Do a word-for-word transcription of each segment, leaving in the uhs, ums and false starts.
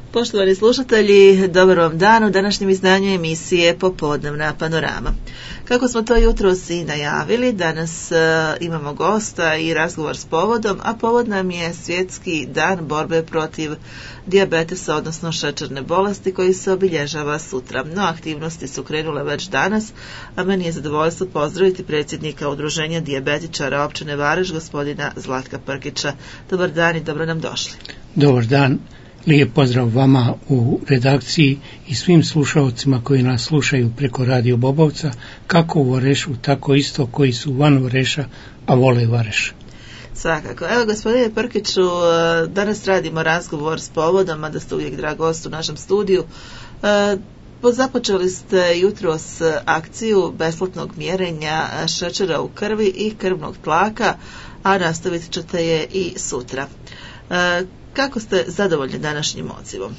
Poštovani slušatelji, dobar vam dan u današnjem izdanju emisije Popodnevna panorama. Kako smo to jutros i najavili, danas uh, imamo gosta i razgovor s povodom, a povod nam je Svjetski dan borbe protiv dijabetesa, odnosno šećerne bolesti, koji se obilježava sutra. No, aktivnosti su krenule već danas, a meni je zadovoljstvo pozdraviti predsjednika Udruženja dijabetičara općine Vareš, gospodina Zlatka Prkića. Dobar dan i dobro nam došli. Dobar dan. Lijep pozdrav vama u redakciji i svim slušalcima koji nas slušaju preko Radio Bobovca, kako u Varešu, tako isto koji su van Vareša, a vole Vareš. Svakako. Evo, gospodine Prkiću, danas radimo razgovor s povodom, a da ste uvijek drag gost u našem studiju. Započeli ste jutros akciju besplatnog mjerenja šećera u krvi i krvnog tlaka, a nastavit ćete je i sutra. Kako ste zadovoljni današnjim odzivom?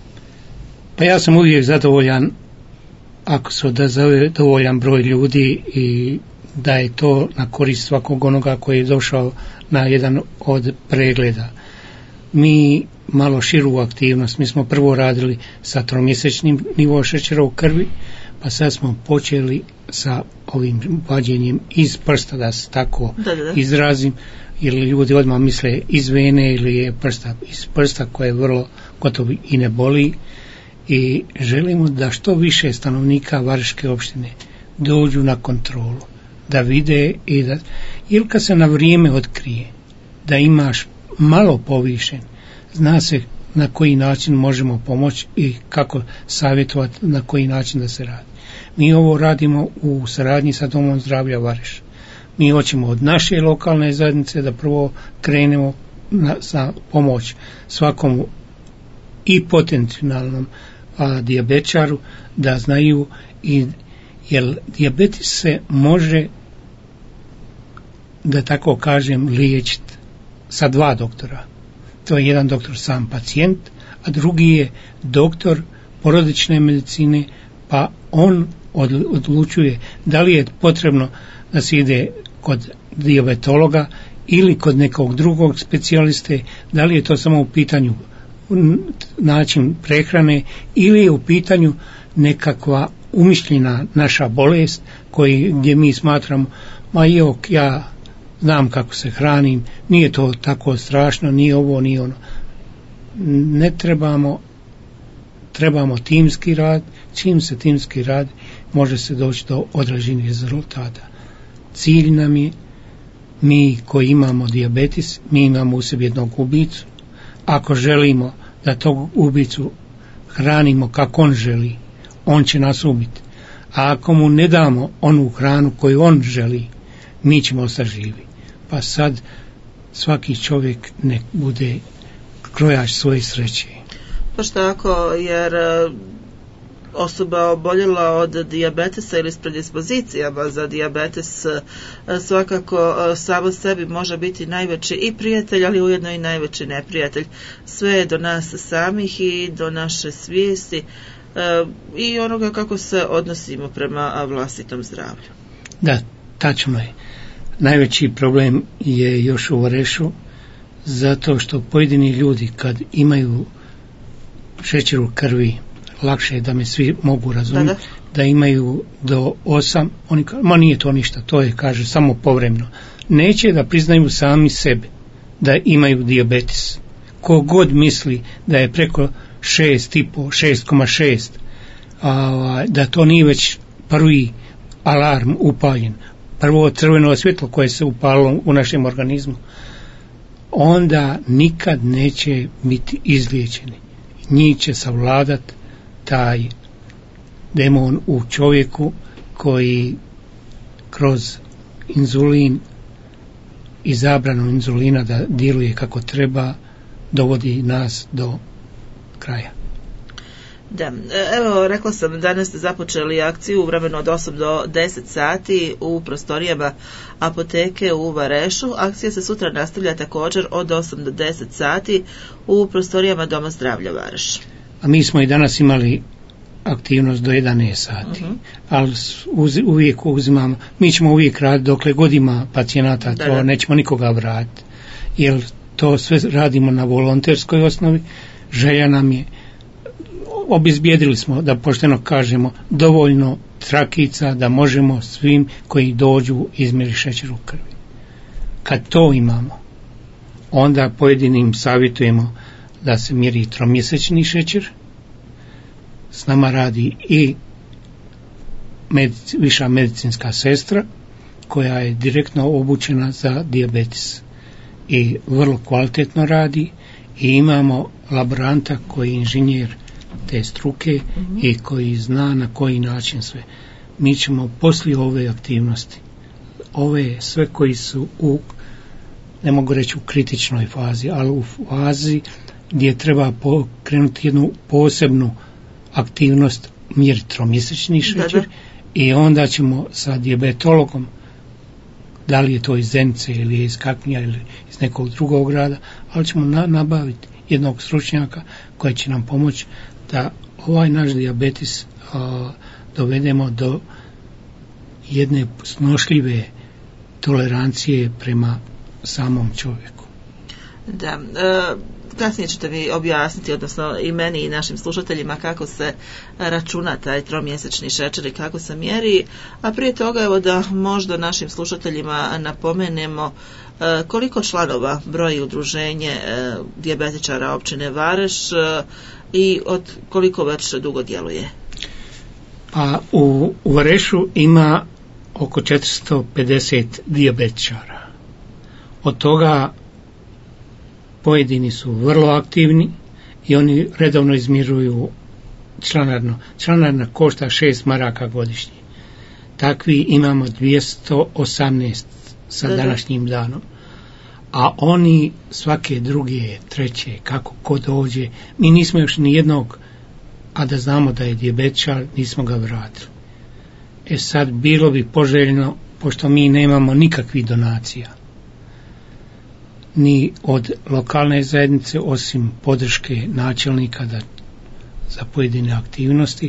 Pa ja sam uvijek zadovoljan ako se odazove dovoljan broj ljudi i da je to na korist svakog onoga koji je došao na jedan od pregleda. Mi malo širu aktivnost, mi smo prvo radili sa tromjesečnim nivo šećera u krvi, pa sad smo počeli sa ovim vađenjem iz prsta, da se tako da, da, da. izrazim, ili ljudi odmah misle iz vene ili je prsta iz prsta, koje vrlo gotovo i ne boli, i želimo da što više stanovnika Vareške opštine dođu na kontrolu, da vide i da, jer kad se na vrijeme otkrije da imaš malo povišen, zna se na koji način možemo pomoći i kako savjetovati na koji način da se radi. Mi ovo radimo u saradnji sa Domom zdravlja Vareš. Mi hoćemo od naše lokalne zajednice da prvo krenemo na, sa pomoć svakom i potencijalnom a, dijabetičaru, da znaju, i, jer dijabetes se može, da tako kažem, liječiti sa dva doktora. To je jedan doktor sam pacijent, a drugi je doktor porodične medicine, pa on odlučuje da li je potrebno da se ide kod dijabetologa ili kod nekog drugog specijaliste, da li je to samo u pitanju način prehrane ili je u pitanju nekakva umišljena naša bolest koji, gdje mi smatramo, ma jok, ja znam kako se hranim, nije to tako strašno, nije ovo, nije ono. Ne trebamo, trebamo timski rad, čim se timski rad može se doći do određenih rezultata. Cilj nam je, mi koji imamo dijabetes, mi imamo u sebi jednog ubicu. Ako želimo da tog ubicu hranimo kako on želi, on će nas ubiti. A ako mu ne damo onu hranu koju on želi, mi ćemo ostati živi. Pa sad svaki čovjek nek bude krojač svoje sreće. Pa što ako, jer osoba oboljela od dijabetesa ili s predispozicijama za dijabetes svakako samo sebi može biti najveći i prijatelj, ali ujedno i najveći neprijatelj. Sve je do nas samih i do naše svijesti i onoga kako se odnosimo prema vlastitom zdravlju. Da, tačno je. Najveći problem je još u Varešu, zato što pojedini ljudi kad imaju šećer u krvi, lakše je da me svi mogu razumjeti, da, da. da imaju do osam, oni kažu, ma nije to ništa, to je, kaže, samo povremeno. Neće da priznaju sami sebe da imaju dijabetes. Ko god misli da je preko šest i po, šest zarez šest, a, da to nije već prvi alarm upaljen, prvo crveno svjetlo koje se upalilo u našem organizmu, onda nikad neće biti izliječeni. Njih će savladati taj demon u čovjeku koji kroz inzulin i zabranu inzulina da djeluje kako treba dovodi nas do kraja. Da, evo, rekla sam, danas ste započeli akciju u vremenu od osam do deset sati u prostorijama apoteke u Varešu. Akcija se sutra nastavlja također od osam do deset sati u prostorijama Doma zdravlja Vareš. A mi smo i danas imali aktivnost do jedanaest sati, uh-huh. ali uz, uvijek uzimamo, mi ćemo uvijek raditi dokle god ima pacijenata, da, to da. nećemo nikoga vratiti, jer to sve radimo na volonterskoj osnovi. Želja nam je obezbijedili smo, da pošteno kažemo, dovoljno trakica da možemo svim koji dođu izmjeriti šećer u krvi. Kad to imamo, onda pojedinim savjetujemo da se mjeri tromjesečni šećer. S nama radi i medic, viša medicinska sestra koja je direktno obučena za dijabetes i vrlo kvalitetno radi, i imamo laboranta koji je inženjer te struke mm-hmm. i koji zna na koji način sve. Mi ćemo poslije ove aktivnosti, ove sve koji su u, ne mogu reći u kritičnoj fazi, ali u fazi gdje treba pokrenuti jednu posebnu aktivnost, mjeriti tromjesečni šećer, da, da. I onda ćemo sa dijabetologom, da li je to iz Zenice ili iz Kaknja ili iz nekog drugog grada, ali ćemo na, nabaviti jednog stručnjaka koji će nam pomoći da ovaj naš dijabetes a, dovedemo do jedne snošljive tolerancije prema samom čovjeku. Da, e, kasnije ćete mi objasniti, odnosno i meni i našim slušateljima, kako se računa taj tromjesečni šećer i kako se mjeri, a prije toga evo da možda našim slušateljima napomenemo e, koliko članova broji udruženje e, dijabetičara općine Vareš e, i od koliko već dugo djeluje. Pa u, u Varešu ima oko četiristo pedeset dijabetičara. Od toga pojedini su vrlo aktivni i oni redovno izmiruju članarno. Članarna košta šest maraka godišnje. Takvi imamo dvjesto osamnaest sa današnjim danom. A oni svake druge, treće, kako ko dođe, mi nismo još ni jednog, a da znamo da je dijabetičar, nismo ga vratili. E sad, bilo bi poželjno, pošto mi nemamo nikakvih donacija, ni od lokalne zajednice, osim podrške načelnika da, za pojedine aktivnosti,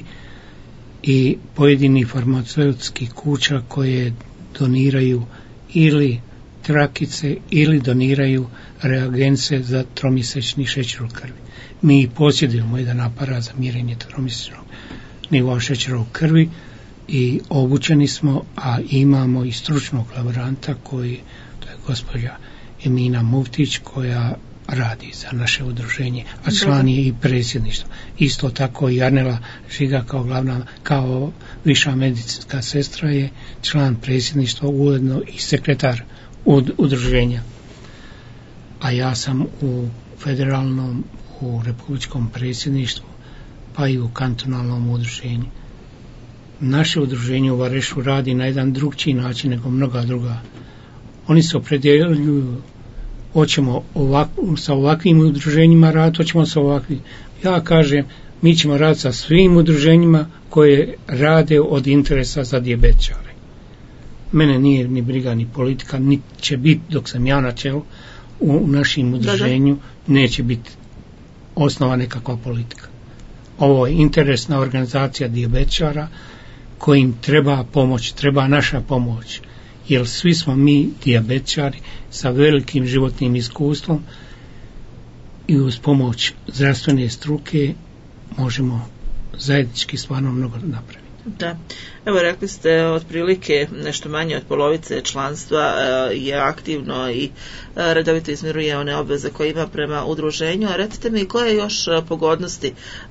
i pojedini farmaceutski kuća koje doniraju ili trakice ili doniraju reagence za tromjesečni šećer u krvi. Mi posjedujemo jedan aparat za mjerenje tromjesečnog nivoa šećera u krvi i obučeni smo, a imamo i stručnog laboranta koji, to je gospođa Emina Muftić, koja radi za naše udruženje, a član je i predsjedništva. Isto tako i Arnela Žiga kao glavna, kao viša medicinska sestra je član predsjedništva, ujedno i sekretar udruženja. A ja sam u federalnom, u republičkom predsjedništvu, pa i u kantonalnom udruženju. Naše udruženje u Varešu radi na jedan drugčiji način nego mnoga druga. Oni se opredjeljuju, hoćemo ovak, sa ovakvim udruženjima raditi, hoćemo sa ovakvim. Ja kažem, mi ćemo raditi sa svim udruženjima koje rade od interesa za dijabetičare. Mene nije ni briga ni politika, ni će biti, dok sam ja na čelu, u, u našim udruženju neće biti osnova nekakva politika. Ovo je interesna organizacija dijabetičara kojim treba pomoć, treba naša pomoć. Jer svi smo mi dijabetičari sa velikim životnim iskustvom i uz pomoć zdravstvene struke možemo zajednički stvarno mnogo napraviti. Da, evo rekli ste otprilike nešto manje od polovice članstva je aktivno i redovito izmiruje one obveze koje ima prema udruženju, a recite mi koje još pogodnosti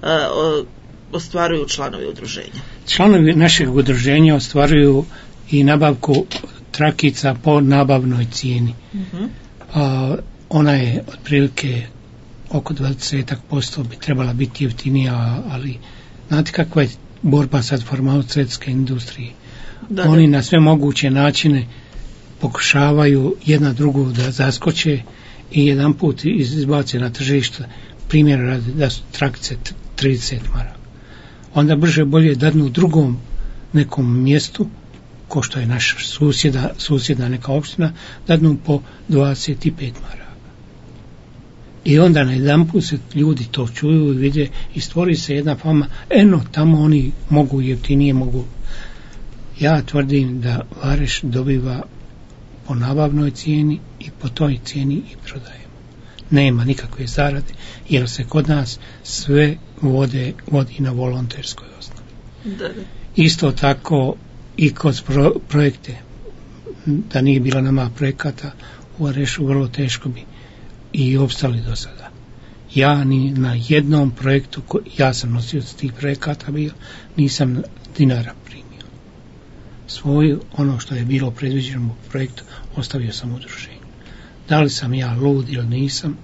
ostvaruju članovi udruženja? Članovi našeg udruženja ostvaruju i nabavku trakica po nabavnoj cijeni. Uh-huh. A, ona je otprilike oko dvadeset posto bi trebala biti jeftinija, ali znate kakva je borba sad farmaceutske industrije. Da, da. Oni na sve moguće načine pokušavaju jedna drugu da zaskoče i jedan put izbace na tržište, primjer radi da su trakice trideset maraka. Onda brže bolje dadnu drugom nekom mjestu, ko što je naš susjeda, susjedna neka opština, dadnu po dvadeset pet maraka. I onda na jedan put se ljudi to čuju i vide i stvori se jedna fama, eno, tamo oni mogu jeftinije, mogu. Ja tvrdim da Vareš dobiva po nabavnoj cijeni i po toj cijeni i prodajemo. nema nikakve zarade, jer se kod nas sve vode, vodi na volonterskoj osnovi. Da, da. Isto tako i kod pro, projekte, da nije bilo nama projekata u Varešu, vrlo teško bi i opstali do sada. Ja ni na jednom projektu, ja sam nosio tih projekata bio, nisam dinara primio. Svoju, ono što je bilo predviđeno u projektu, ostavio sam udruženju. Da li sam ja lud ili nisam,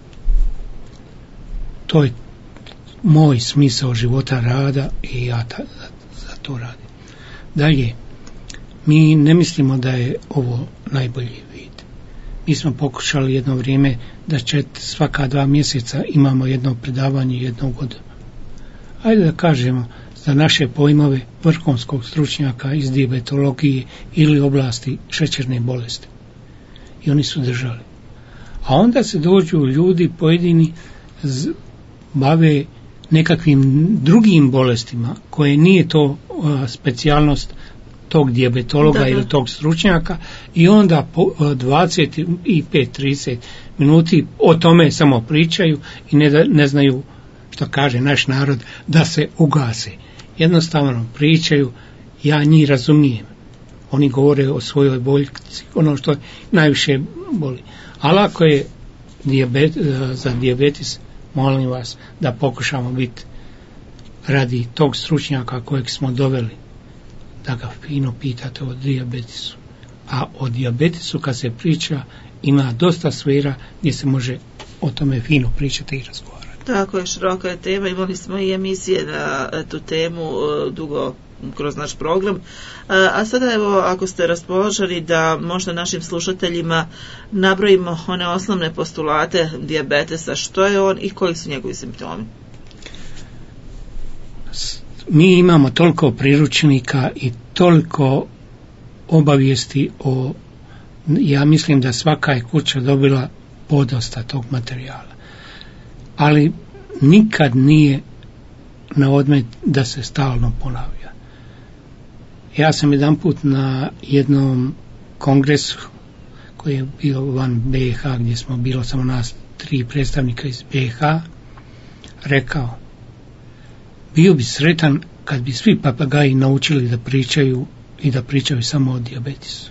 to je moj smisao života, rada i ja ta, za, za to radim. Dalje, mi ne mislimo da je ovo najbolji vid. Mi smo pokušali jedno vrijeme da će svaka dva mjeseca imamo jedno predavanje jednog godina. Ajde da kažemo za naše pojmove vrhunskog stručnjaka iz dijabetologije ili oblasti šećerne bolesti. I oni su držali. A onda se dođu ljudi pojedini z, bave nekakvim drugim bolestima koje nije to a, specijalnost tog dijabetologa da, da. ili tog stručnjaka i onda po dvadeset pet do trideset minuti o tome samo pričaju i ne, da, ne znaju što kaže naš narod da se ugase. Jednostavno pričaju, ja njih razumijem. Oni govore o svojoj boljci, ono što najviše boli. Ali ako je dijabet, za dijabetes, molim vas da pokušamo biti radi tog stručnjaka kojeg smo doveli, da ga fino pitate o dijabetesu. A o dijabetesu kad se priča ima dosta sfera gdje se može o tome fino pričati i razgovarati. Tako je, široka je tema, imali smo i emisije na tu temu dugo kroz naš program. A sada evo, ako ste raspoloženi da možda našim slušateljima nabrojimo one osnovne postulate dijabetesa, što je on i koji su njegovi simptomi? Mi imamo toliko priručnika i toliko obavijesti o, ja mislim da svaka je kuća dobila podosta tog materijala. Ali nikad nije na odmet da se stalno ponavlja. Ja sam jedan put na jednom kongresu koji je bio van B i H, gdje smo bilo samo nas tri predstavnika iz B i H, rekao, bio bi sretan kad bi svi papagaji naučili da pričaju i da pričaju samo o dijabetesu.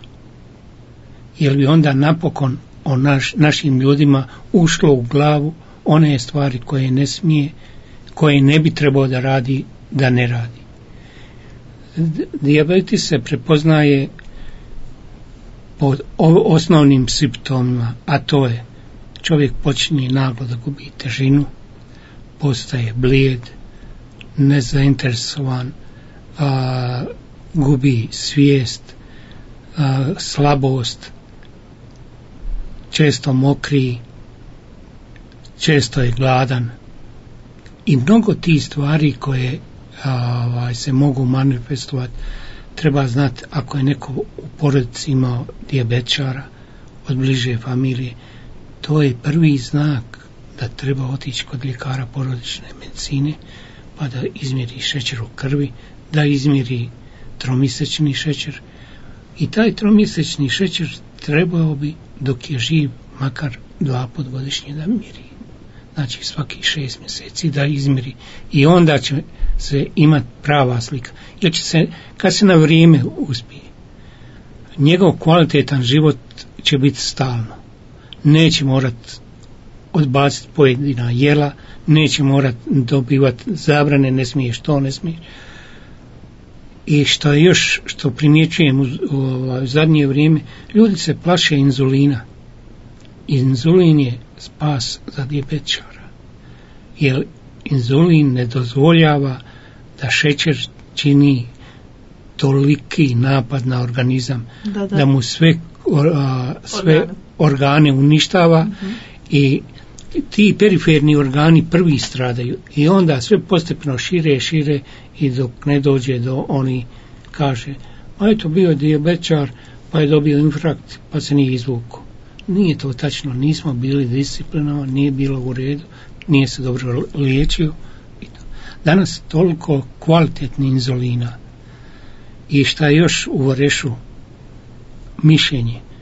Jer bi onda napokon o naš, našim ljudima ušlo u glavu one stvari koje ne smije, koje ne bi trebao da radi, da ne radi. Dijabetes se prepoznaje po osnovnim simptomima, a to je čovjek počinje naglo da gubi težinu, postaje blijed, nezainteresovan, a, gubi svijest, a, slabost, često mokri, često je gladan i mnogo tih stvari koje a, se mogu manifestovati. Treba znati ako je neko u porodici imao dijabetičara od bliže familije, to je prvi znak da treba otići kod ljekara porodične medicine pa da izmjeri šećer u krvi, da izmjeri tromjesečni šećer i taj tromjesečni šećer trebao bi dok je živ makar dva put godišnje da mjeri. Znači svaki šest mjeseci da izmjeri i onda će se imati prava slika. Jer će se, kad se na vrijeme uspije, njegov kvalitetan život će biti stalno. Neće morat odbaciti pojedina jela, neće morat dobivati zabrane, ne smiješ to, ne smiješ. I što je još, što primjećujem u, u, u zadnje vrijeme, ljudi se plaše inzulina. Inzulin je spas za dijabetičara. Jer inzulin ne dozvoljava da šećer čini toliki napad na organizam, da, da. da mu sve, a, sve organe. organe uništava uh-huh. i ti periferni organi prvi stradaju i onda sve postepeno šire, šire i dok ne dođe do oni kaže, a eto bio dijabetičar pa je dobio infarkt pa se nije izvukao. Nije to tačno, nismo bili disciplinovani, nije bilo u redu, nije se dobro liječio. Danas toliko kvalitetni inzulina i šta je još u Varešu mišljenje,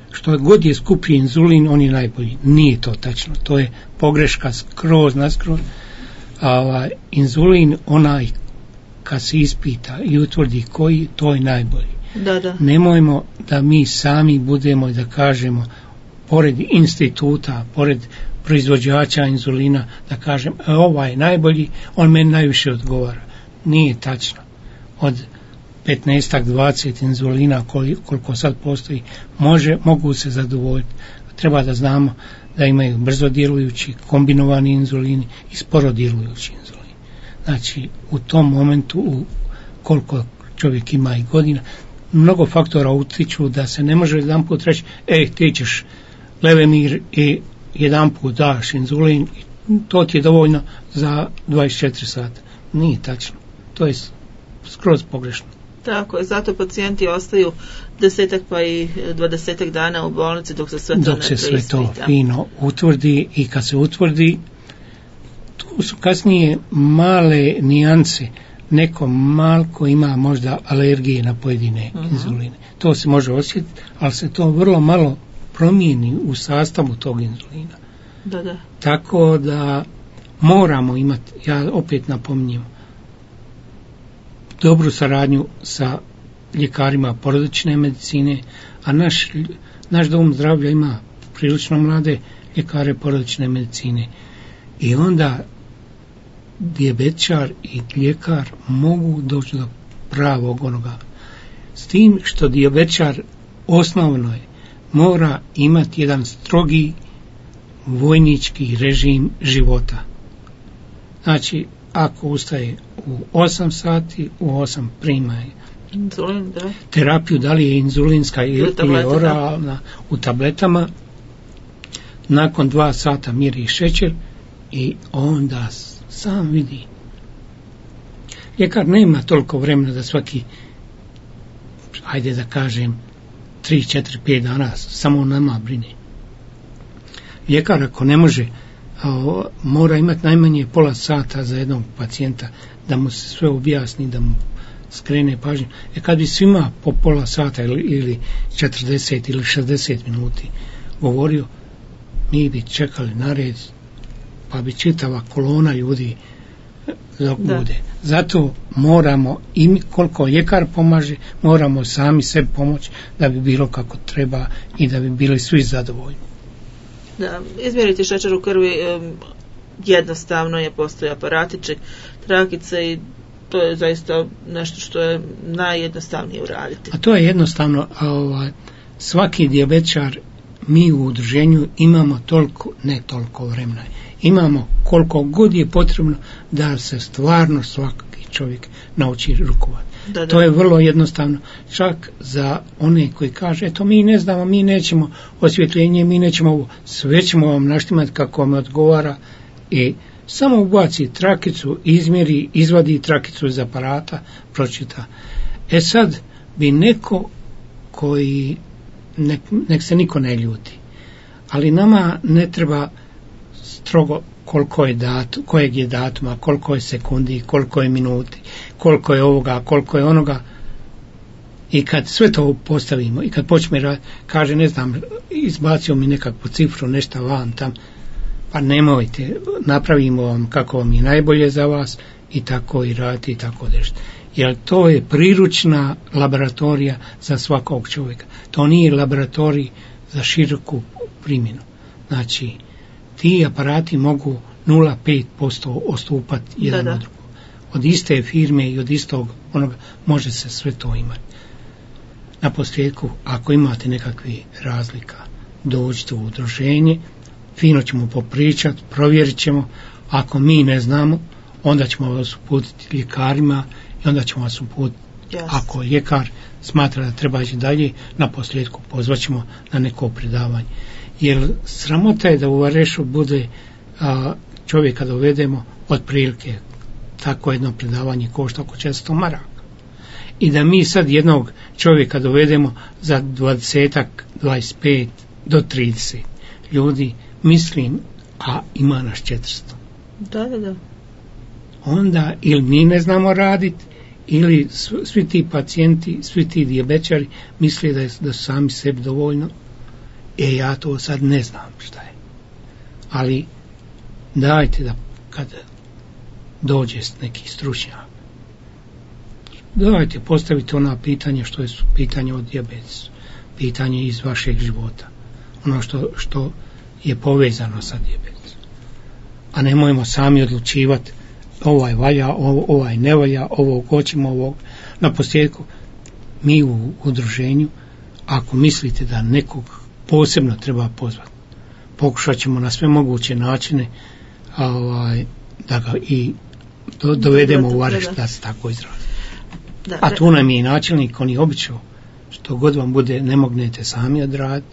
što god je skuplji inzulin, on je najbolji. Nije to tačno, to je pogreška skroz naskroz. A inzulin, onaj kad se ispita i utvrdi koji, to je najbolji. Da, da. Nemojmo da mi sami budemo, da kažemo, pored instituta, pored proizvođača inzulina, da kažem, e, ovaj je najbolji, on meni najviše odgovara. Nije tačno. Od petnaest dvadeset inzulina koliko sad postoji, može, mogu se zadovoljiti. Treba da znamo da imaju brzo djelujući, kombinovani inzulini i sporo djelujući inzulini. Znači, u tom momentu, u koliko čovjek ima i godina, mnogo faktora utiču da se ne može jedan put reći, ej, ti ćeš Levemir i jedan put daš inzulin, to ti je dovoljno za dvadeset četiri sata. Nije tačno. To je skroz pogrešno. Tako je, zato pacijenti ostaju desetak pa i dvadesetak dana u bolnici dok se sve to dok ne se sve to preispita. fino utvrdi, i kad se utvrdi, tu su kasnije male nijance. Neko malko ima možda alergije na pojedine uh-huh. inzuline. To se može osjetiti, ali se to vrlo malo promijeni u sastavu tog inzulina. Da, da. Tako da moramo imati, ja opet napominjem, dobru saradnju sa ljekarima porodične medicine, a naš, naš dom zdravlja ima prilično mlade ljekare porodične medicine. I onda dijabetičar i ljekar mogu doći do pravog onoga. S tim što dijabetičar osnovno je, mora imati jedan strogi vojnički režim života. Znači, ako ustaje u osam sati, u osam prima Inzulin, da. terapiju, da li je inzulinska ili, ili oralna, u tabletama, nakon dva sata mjeri šećer i onda sam vidi. Ljekar nema toliko vremena da svaki, ajde da kažem, tri, četiri, pet dana samo nama brine. Ljekar ako ne može, a, mora imati najmanje pola sata za jednog pacijenta da mu se sve objasni, da mu skrene pažnju. E kad bi svima po pola sata ili, ili četrdeset ili šezdeset minuti govorio, mi bi čekali na red, pa bi čitava kolona ljudi dok bude. Zato moramo, i mi, koliko ljekar pomaže, moramo sami sebi pomoći da bi bilo kako treba i da bi bili svi zadovoljni. Da, izmjeriti šećer u krvi jednostavno je, postoje aparatiće, trakice i to je zaista nešto što je najjednostavnije uraditi. A to je jednostavno, a ovaj, svaki dijabetičar, mi u udruženju imamo toliko, ne toliko vremena, imamo koliko god je potrebno da se stvarno svaki čovjek nauči rukovati. Da, da. To je vrlo jednostavno, čak za one koji kaže, eto mi ne znamo, mi nećemo osvjetljenje, mi nećemo ovo, sve ćemo vam naštimati kako vam odgovara, i samo ubaci trakicu, izmjeri, izvadi trakicu iz aparata, pročita. E sad bi neko koji, nek, nek se niko ne ljuti, ali nama ne treba strogo koliko je datum, kojeg je datuma, koliko je sekundi, koliko je minuti, koliko je ovoga, koliko je onoga. I kad sve to postavimo i kad počne raditi, kaže, ne znam, izbacio mi nekakvu cifru, nešto van tam, pa nemojte, napravimo vam kako vam je najbolje za vas i tako i raditi i tako nešto. Jer to je priručna laboratorija za svakog čovjeka. To nije laboratorij za široku primjenu. Znači, ti aparati mogu nula zarez pet posto odstupati jedan da, da. od drugog. Od iste firme i od istog onoga može se sve to imati. Na posljedku, ako imate nekakve razlika, dođite u udruženje, fino ćemo popričati, provjerit ćemo. Ako mi ne znamo, onda ćemo vas uputiti ljekarima i onda ćemo vas uputiti. Yes. Ako ljekar smatra da treba ići dalje, na posljedku pozvaćemo na neko predavanje. Jer sramota je da u Varešu bude a, čovjeka dovedemo otprilike tako jedno predavanje košta oko četiristo maraka. I da mi sad jednog čovjeka dovedemo za dvadesetak, dvadeset pet do trideset ljudi, mislim, a ima nas četiristo. Da, da, da. Onda ili mi ne znamo raditi, ili svi ti pacijenti, svi ti dijabetičari misle da, je, da su sami sebi dovoljno, E, ja to sad ne znam šta je. Ali dajte da kad dođe neki stručnjak, dajte postavite ona pitanja što je pitanje o dijabetesu, pitanje iz vašeg života, ono što, što je povezano sa dijabetesom. A nemojmo sami odlučivati ovaj valja, ovaj ne valja, ovog hoćemo, ovog. Na posljedku, mi u udruženju, ako mislite da nekog posebno treba pozvati, pokušat ćemo na sve moguće načine ovaj, da ga i do, dovedemo u vareš, da se tako izrazi. A tu nam je i načelnik, on je običao, što god vam bude, ne mognete sami odraditi,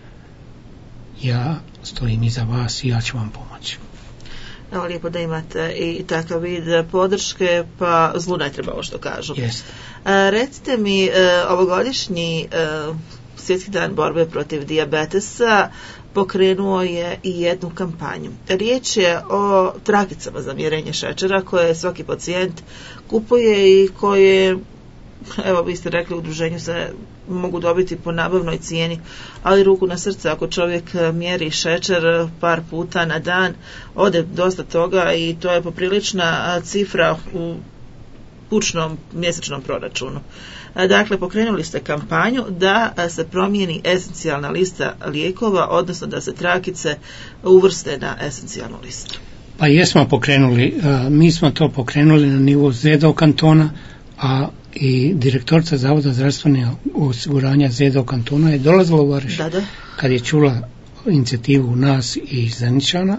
ja stojim iza vas i ja ću vam pomoći. Evo, lijepo da imate i takav vid podrške, pa zlu ne treba, ovo što kažu. Jest. A, recite mi, ovogodišnji Svjetski dan borbe protiv dijabetesa pokrenuo je i jednu kampanju. Riječ je o trakicama za mjerenje šećera koje svaki pacijent kupuje i koje, evo vi ste rekli, u udruženju se mogu dobiti po nabavnoj cijeni, ali ruku na srce, ako čovjek mjeri šećer par puta na dan, ode dosta toga i to je poprilična cifra u kućnom mjesečnom proračunu. Dakle, pokrenuli ste kampanju da se promijeni esencijalna lista lijekova, odnosno da se trakice uvrste na esencijalnu listu. Pa jesmo pokrenuli, mi smo to pokrenuli na nivou ZEDO kantona, a i direktorica Zavoda zdravstvenog osiguranja ZEDO kantona je dolazila u Vareš, da, da. kad je čula inicijativu nas i Zeničana,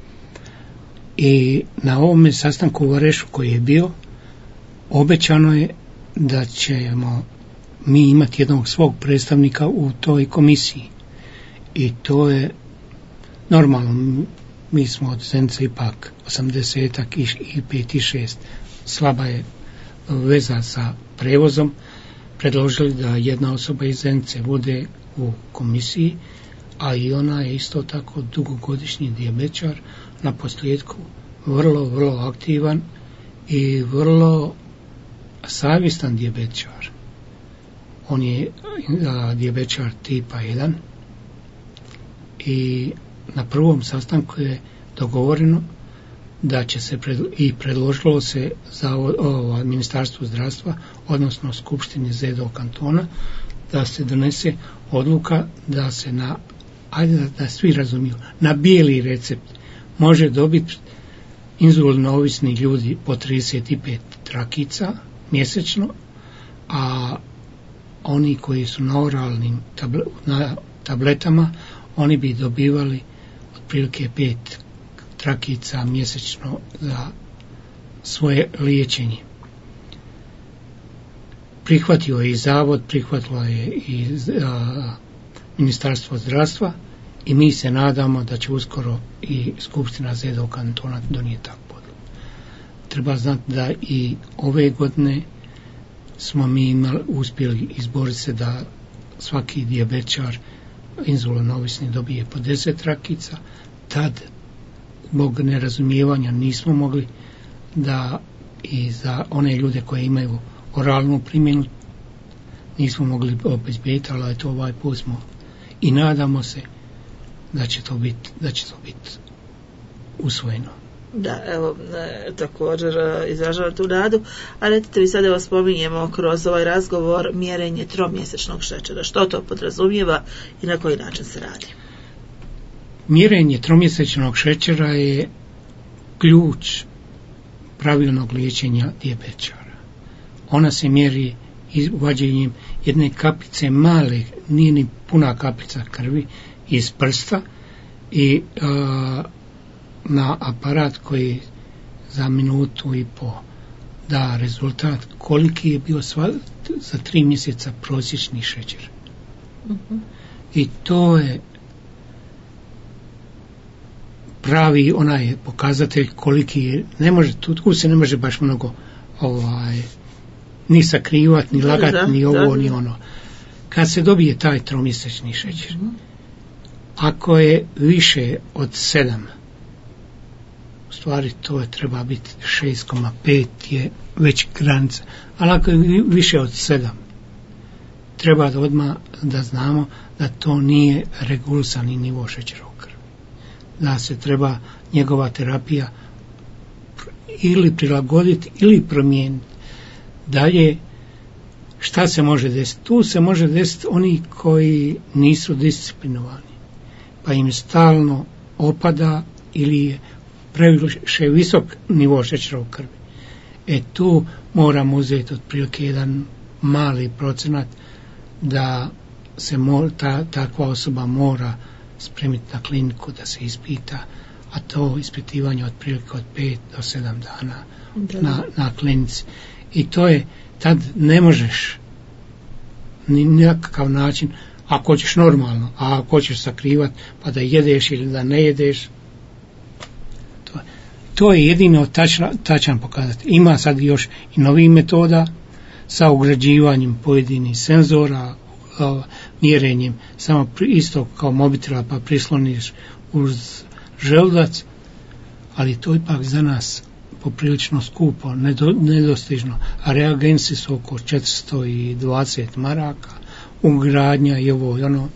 i na ovome sastanku u Varešu koji je bio, obećano je da ćemo mi imati jednog svog predstavnika u toj komisiji. I to je normalno, mi smo od Zenica ipak osamdesetak i pet i šest, slaba je veza sa prevozom, predložili da jedna osoba iz Zenice bude u komisiji, a i ona je isto tako dugogodišnji dijabetičar, na posljedku vrlo, vrlo aktivan i vrlo savjestan dijabetičar. On je dijabetičar tipa jedan i na prvom sastanku je dogovoreno da će se pred, i predložilo se za o, o, Ministarstvo zdravstva, odnosno Skupštini ZEDO kantona, da se donese odluka da se na, ajde da, da svi razumiju, na bijeli recept može dobiti inzulino ovisni ljudi po trideset pet trakica mjesečno, a oni koji su na oralnim tabl- na tabletama, oni bi dobivali otprilike pet trakica mjesečno za svoje liječenje. Prihvatio je i zavod, prihvatilo je i a, Ministarstvo zdravstva i mi se nadamo da će uskoro i Skupština ZEDO kantona donijeti takvu odluku. Treba znati da i ove godine smo mi imali, uspjeli izboriti se da svaki dijabetičar inzulinovisni dobije po deset trakica. Tad zbog nerazumijevanja nismo mogli da i za one ljude koje imaju oralnu primjenu nismo mogli obezbediti, ali to ovaj put smo i nadamo se da će to biti da će to biti usvojeno. Da, evo, e, također e, izražavam tu nadu, a recite vi sad, evo, spominjemo kroz ovaj razgovor mjerenje tromjesečnog šećera. Što to podrazumijeva i na koji način se radi? Mjerenje tromjesečnog šećera je ključ pravilnog liječenja dijabetičara. Ona se mjeri uvađenjem jedne kapice male, nije ni puna kapica krvi, iz prsta i a, na aparat koji za minutu i po da rezultat koliki je bio sva, za tri mjeseca prosječni šećer. Uh-huh. I to je pravi onaj pokazatelj koliki je, ne može, tu se ne može baš mnogo ovaj, ni sakrivati, ni lagati, ni ovo, da, ni ono. Kad se dobije taj tromjesečni šećer, uh-huh. ako je više od sedam, u stvari to je treba biti šest zarez pet je već granica, ali ako je više od sedam, treba da odmah da znamo da to nije regulisani nivo šećera u krvi. Da se treba njegova terapija ili prilagoditi ili promijeniti. Dalje, šta se može desiti? Tu se može desiti oni koji nisu disciplinovani, pa im stalno opada ili je previše visok nivo šećera u krvi. E tu moramo uzeti otprilike jedan mali procenat da se mora, ta, takva osoba mora spremiti na kliniku da se ispita, a to ispitivanje otprilike od pet do sedam dana na, na klinici. I to je, tad ne možeš ni nekakav način, ako hoćeš normalno, a ako hoćeš sakrivati pa da jedeš ili da ne jedeš, to, to je jedino tačna, tačan pokazatelj. Ima sad još i novih metoda sa ugrađivanjem pojedinih senzora, o, mjerenjem samo isto kao mobitela pa prisloniš uz želudac, ali to ipak za nas poprilično skupo, nedo, nedostižno, a reagensi su oko četiristo dvadeset maraka, ugradnja i ovo i ono,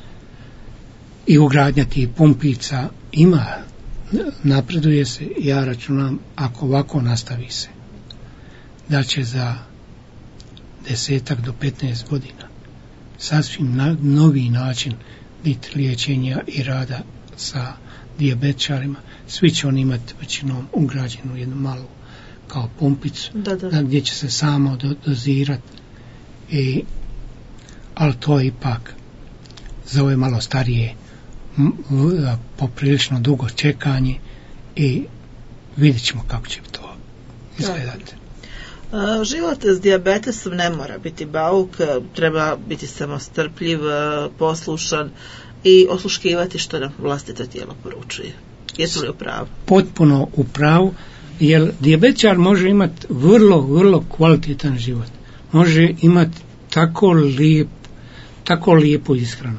i ugradnja tih pumpica ima, napreduje se. Ja računam, ako ovako nastavi se, da će za desetak do petnaest godina sasvim na, novi način biti liječenja i rada sa dijabetičarima. Svi će oni imati većinom ugrađenu jednu malu kao pumpicu, da, da. gdje će se samo do, dozirati. I, ali to je ipak za ove malo starije m, v, poprilično dugo čekanje i vidjet ćemo kako će to izgledati. Uh, život s dijabetesom ne mora biti bauk, treba biti samo strpljiv, poslušan i osluškivati što nam vlastito tijelo poručuje. Jesu li u pravu? Potpuno u pravu, jer dijabetičar može imati vrlo, vrlo kvalitetan život. Može imati tako lijep, tako lijepu ishranu.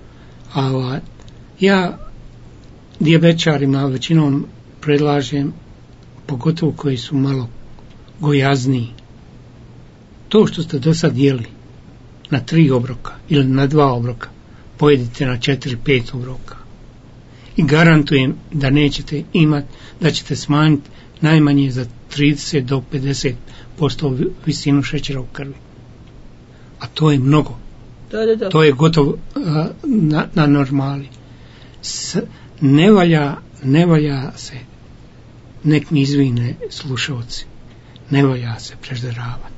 A ja dijabetičarima većinom predlažem, pogotovo koji su malo gojazniji, to što ste do sad jeli na tri obroka ili na dva obroka, pojedite na četiri, pet obroka. I garantujem da nećete imati, da ćete smanjiti najmanje za trideset do pedeset posto visinu šećera u krvi. A to je mnogo. Da, da, da. To je gotovo a, na, na normali. S, ne valja, ne valja se, nek mi izvine slušalci, ne valja se prežderavati.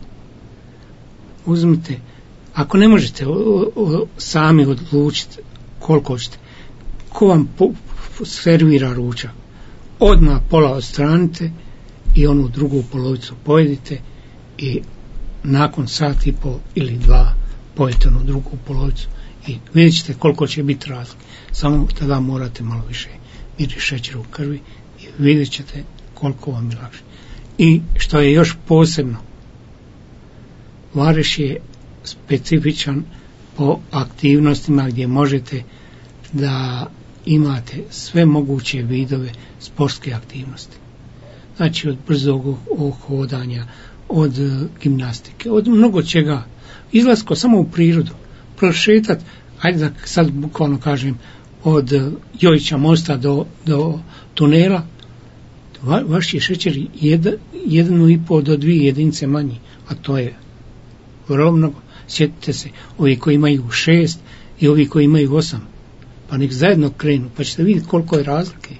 Uzmite, ako ne možete o, o, sami odlučiti koliko ćete, ko vam po, servira ručak, odmah pola odstranite i onu drugu polovicu pojedite i nakon sat i pol ili dva pojedite onu drugu polovicu i vidjet ćete koliko će biti razlike. Samo tada morate malo više miriti šećera u krvi i vidjet ćete koliko vam je lakše. I što je još posebno, Vareš je specifičan po aktivnostima gdje možete da imate sve moguće vidove sportske aktivnosti. Znači od brzog hodanja, od gimnastike, od mnogo čega. Izlasko samo u prirodu, prošetat, ajde da sad bukvalno kažem, od Jojića mosta do, do tunela, va, vaš je šećer jed, jednu i pol do dvije jedinice manji, a to je vrlo mnogo. Sjetite se, ovi koji imaju šest i ovi koji imaju osam, pa nek zajedno krenu, pa ćete vidjeti koliko je razlike.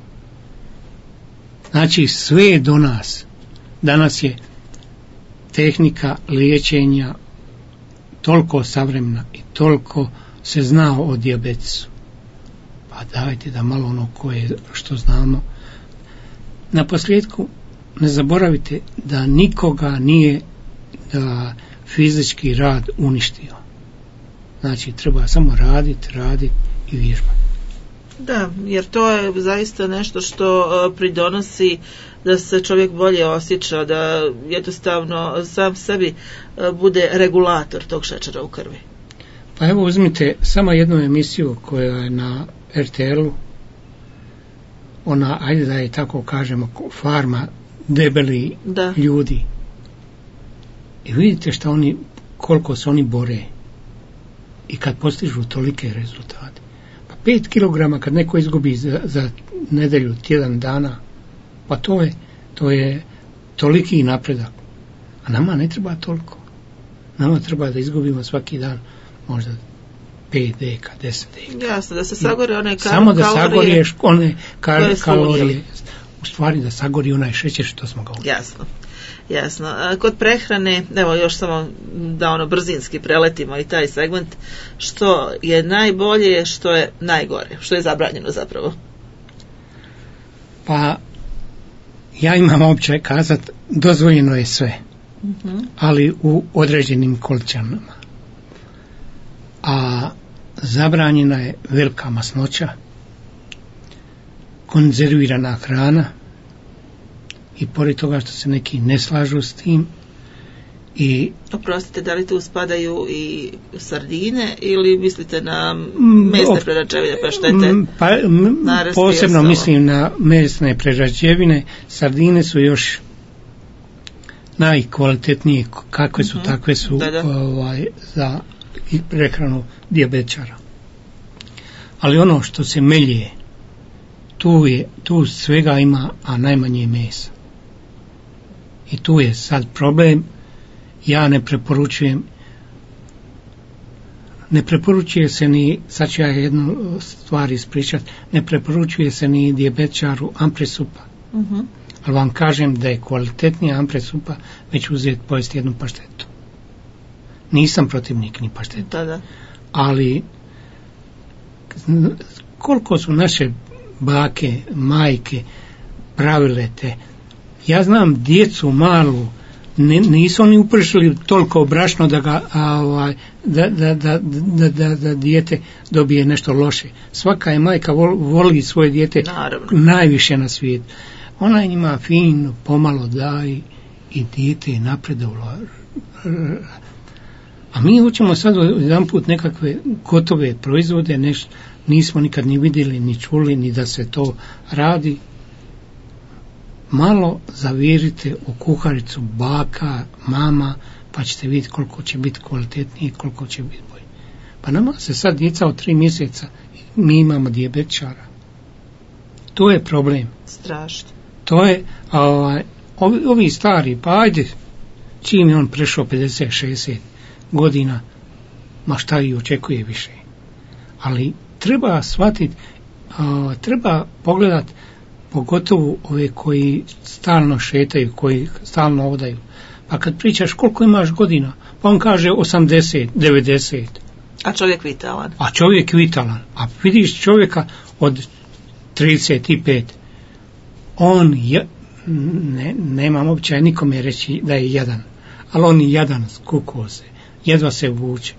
Znači sve je do nas. Danas je tehnika liječenja toliko savremena i toliko se zna o dijabetesu. Pa dajte da malo ono koje što znamo. Na posljedku ne zaboravite da nikoga nije da fizički rad uništio. Znači treba samo raditi, raditi i vježbati. Da, jer to je zaista nešto što uh, pridonosi da se čovjek bolje osjeća, da jednostavno sam sebi uh, bude regulator tog šećera u krvi. Pa evo uzmite samo jednu emisiju koja je na er te el-u, ona, ajde da je tako kažemo, farma debeli da. ljudi. I vidite šta oni, koliko se oni bore i kad postižu tolike rezultate. Pa pet kilograma kad neko izgubi za, za nedelju, tjedan dana, pa to je, to je toliki napredak. A nama ne treba toliko. Nama treba da izgubimo svaki dan možda pet deka, deset deka. Jasno, da se sagori one kal- Samo da kalorije. sagoriješ one kal- kalorije. ujeli. U stvari da sagori onaj šećer što smo ga ujeli. Jasno. Jasno. A kod prehrane, evo još samo da ono brzinski preletimo i taj segment, što je najbolje, što je najgore, što je zabranjeno zapravo. Pa ja imam opće kazat, dozvoljeno je sve, Uh-huh. ali u određenim količinama. A zabranjena je velika masnoća, konzervirana hrana i pored toga što se neki ne slažu s tim i Oprostite, da li tu spadaju i sardine ili mislite na Mm, mesne op- prerađevine, paštete? m, pa, m, Narasti i posebno ostalo. mislim na mesne prerađevine. Sardine su još najkvalitetnije, kakve su, Mhm. takve su Da, da. ovaj, za i prehranu dijabetičara. Ali ono što se melje, tu je, tu svega ima, a najmanje mesa. I tu je sad problem. Ja ne preporučujem ne preporučuje se ni, sad ću ja jednu stvar ispričat, ne preporučuje se ni dijabetičaru ampresupa. Uh-huh. Ali vam kažem da je kvalitetnija ampresupa već uzeti pojesti jednu paštetu. Nisam protivnik ni paštete, Da, da. ali koliko su naše bake, majke pravile te. Ja znam djecu malu, ne, nisu oni upršili toliko brašno da ga a, ovaj, da, da, da, da, da, da dijete dobije nešto loše. Svaka je majka vol, voli svoje dijete Naravno. najviše na svijetu. Ona njima fino pomalo daje i dijete je napredovalo. A mi hoćemo sad jedan put nekakve gotove proizvode, nešto nismo nikad ni vidjeli, ni čuli, ni da se to radi. Malo zavirite u kuharicu baka, mama, pa ćete vidjeti koliko će biti kvalitetnije, koliko će biti bolje. Pa nama se sad djeca od tri mjeseca, mi imamo dijabetičara. To je problem. Strašno. To je, a, ovaj, ovi, ovi stari, pa ajde, čim je on prešao pedeset šezdeset godina, ma šta i očekuje više. Ali treba shvatiti, a, treba pogledat, pogotovo ove koji stalno šetaju, koji stalno odaju. Pa kad pričaš koliko imaš godina, pa on kaže osamdeset, devedeset. A čovjek vitalan. A čovjek vitalan. A vidiš čovjeka od trideset pet. On je, ne, nemam običaj nikome reći da je jadan, ali on je jadan, skukao se, jedva se vuče.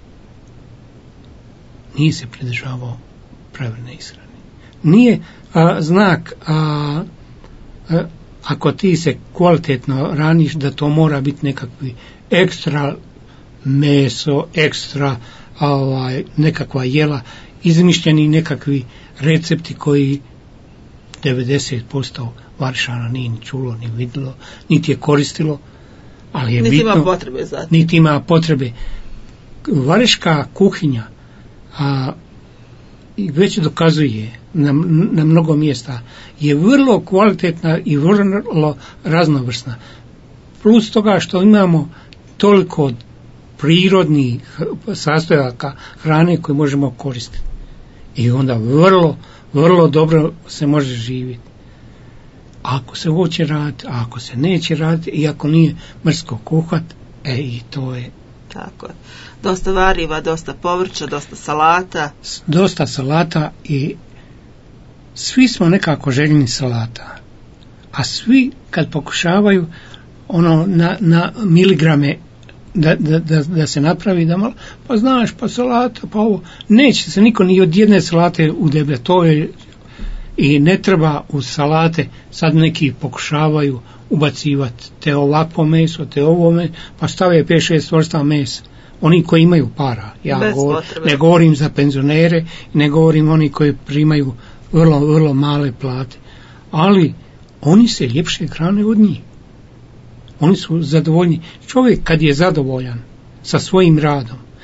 Nije se pridržavao pravilne ishrane. Nije a, znak a, a, ako ti se kvalitetno raniš da to mora biti nekakvi ekstra meso, ekstra a, ovaj, nekakva jela, izmišljeni nekakvi recepti koji devedeset posto Varšana nije ni čulo, ni vidjelo, niti je koristilo, ali je Niti bitno, ima potrebe za to. niti ima potrebe. Vareška kuhinja a, i već dokazuje na, na mnogo mjesta je vrlo kvalitetna i vrlo raznovrsna. Plus toga što imamo toliko prirodnih sastojaka hrane koje možemo koristiti. I onda vrlo, vrlo dobro se može živjeti. Ako se hoće raditi, a ako se neće raditi, i ako nije mrsko kuhat, e i to je. Tako je. Dosta variva, dosta povrća, dosta salata. Dosta salata i svi smo nekako željni salata. A svi kad pokušavaju ono na, na miligrame da, da, da, da se napravi da malo, pa znaš, pa salata, pa ovo, neće se niko ni od jedne salate udeblja, to je, i ne treba u salate, sad neki pokušavaju ubacivati te ovakvo meso, te ovo meso, pa stave pet šest vrsta mesa. Oni koji imaju para, ja Bez govor, potrebe. ne govorim za penzionere, ne govorim oni koji primaju vrlo, vrlo male plate, ali oni se ljepše hrane od njih. Oni su zadovoljni. Čovjek kad je zadovoljan sa svojim radom,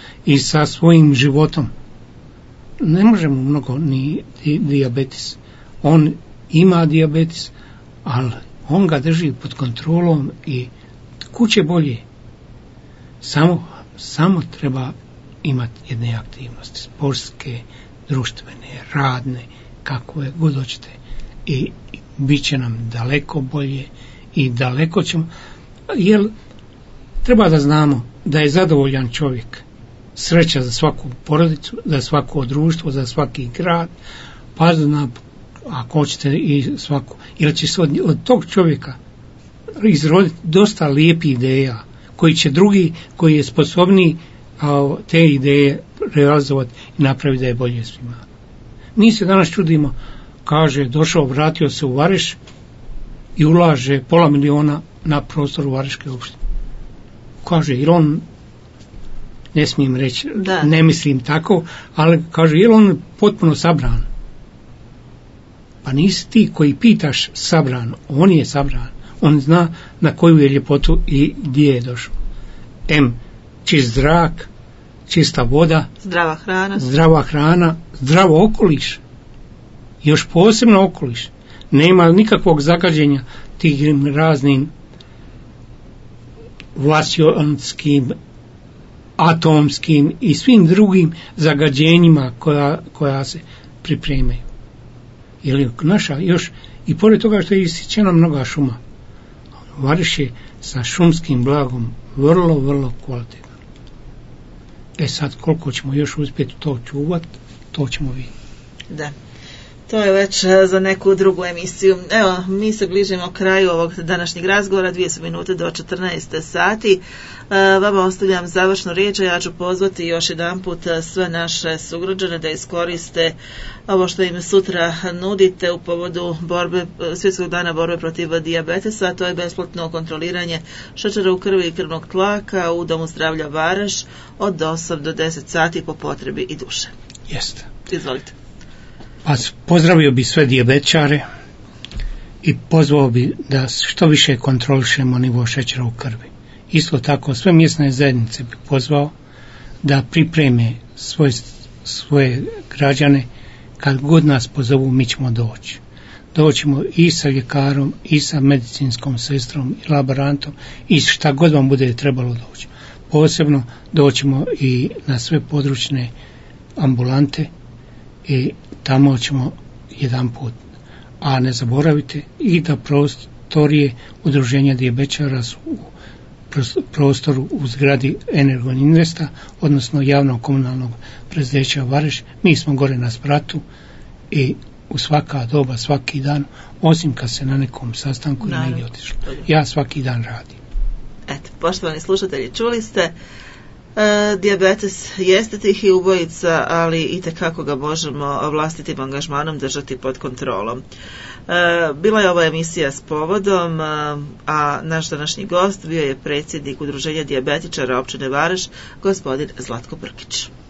i sa svojim životom. Ne možemo mnogo ni di, dijabetes. On ima dijabetes, ali on ga drži pod kontrolom i kuće bolje. Samo, samo treba imati jedne aktivnosti, sportske, društvene, radne, kakve god hoćete. I bit će nam daleko bolje i daleko ćemo, jer treba da znamo da je zadovoljan čovjek sreća za svaku porodicu, za svako društvo, za svaki grad, pa na, ako hoćete i svaku, jer će se od, od tog čovjeka izroditi dosta lijepih ideja, koji će drugi, koji je sposobniji a, te ideje realizovati i napraviti da je bolje svima. Mi se danas čudimo, kaže, došao, vratio se u Vareš i ulaže pola miliona na prostoru Vareške opštine. Kaže, jer on, ne smijem reći, da. Ne mislim tako, ali kaže, jer on potpuno sabran. Pa nisi ti koji pitaš sabran, on je sabran. On zna na koju je ljepotu i gdje je došao. Em, čist zrak, čista voda, zdrava hrana, zdrava hrana, zdravo okoliš. Još posebno okoliš. Nema nikakvog zagađenja tim raznim vlasionskim, atomskim i svim drugim zagađenjima koja, koja se pripremaju. Jer naša još, i pored toga što je isićena mnoga šuma, Vareš je sa šumskim blagom vrlo, vrlo kvalitetno. E sad, koliko ćemo još uspjeti to čuvati, to ćemo vidjeti. Da. To je već za neku drugu emisiju. Evo, mi se bližimo kraju ovog današnjeg razgovora, dvije su minute do četrnaest sati. Vama ostavljam završnu riječ, a ja ću pozvati još jedan put sve naše sugrađane da iskoriste ovo što im sutra nudite u povodu borbe, svjetskog dana borbe protiv dijabetesa, to je besplatno kontroliranje šećera u krvi i krvnog tlaka u Domu zdravlja Vareš od osam do deset sati po potrebi i duše. Jeste. Izvolite. Pa pozdravio bi sve dijabetičare i pozvao bi da što više kontrolišemo nivo šećera u krvi. Isto tako sve mjesne zajednice bi pozvao da pripreme svoje, svoje građane, kad god nas pozovu mi ćemo doći. Doćemo i sa ljekarom, i sa medicinskom sestrom, i laborantom, i šta god vam bude trebalo doći. Posebno doćemo i na sve područne ambulante i tamo ćemo jedan put. A ne zaboravite i da prostorije udruženja dijabetičara su u prostoru u zgradi Energon Investa, odnosno javnog komunalnog preduzeća Vareš. Mi smo gore na spratu i u svaka doba, svaki dan, osim kad se na nekom sastanku ne negdje otišlo. Ja svaki dan radim. Eto, poštovani slušatelji, čuli ste, E, dijabetes jeste tihi ubojica, ali itekako ga možemo vlastitim angažmanom držati pod kontrolom. E, bila je ova emisija s povodom, a, a naš današnji gost bio je predsjednik Udruženja dijabetičara općine Vareš, gospodin Zlatko Brkić.